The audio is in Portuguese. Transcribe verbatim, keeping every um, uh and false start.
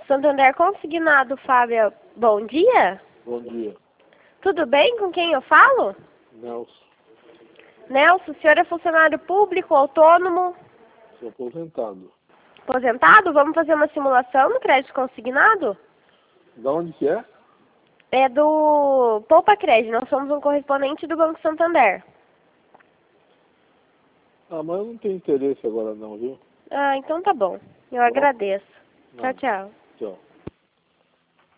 Santander Consignado, Fábia, bom dia. Bom dia. Tudo bem? Com quem eu falo? Nelson. Nelson, o senhor é funcionário público, autônomo? Sou aposentado. Aposentado? Vamos fazer uma simulação no crédito consignado? Da onde que é? É do Poupa Crédito, nós somos um correspondente do Banco Santander. Ah, mas eu não tenho interesse agora não, viu? Ah, então tá bom. Eu agradeço. Tchau, tchau. Tchau.